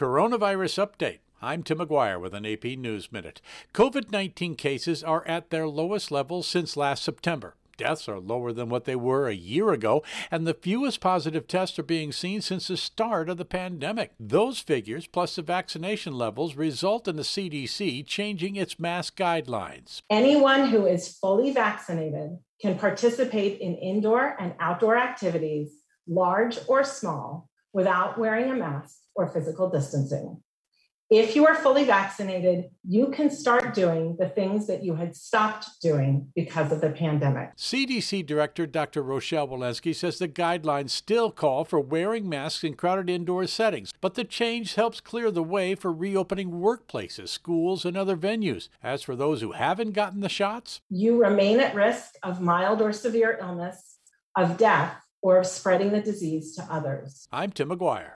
Coronavirus update. I'm Tim McGuire with an AP News Minute. COVID-19 cases are at their lowest level since last September. Deaths are lower than what they were a year ago, and the fewest positive tests are being seen since the start of the pandemic. Those figures, plus the vaccination levels, result in the CDC changing its mask guidelines. Anyone who is fully vaccinated can participate in indoor and outdoor activities, large or small, without wearing a mask or physical distancing. If you are fully vaccinated, you can start doing the things that you had stopped doing because of the pandemic. CDC Director Dr. Rochelle Walensky says the guidelines still call for wearing masks in crowded indoor settings, but the change helps clear the way for reopening workplaces, schools, and other venues. As for those who haven't gotten the shots, you remain at risk of mild or severe illness, of death, or of spreading the disease to others. I'm Tim McGuire.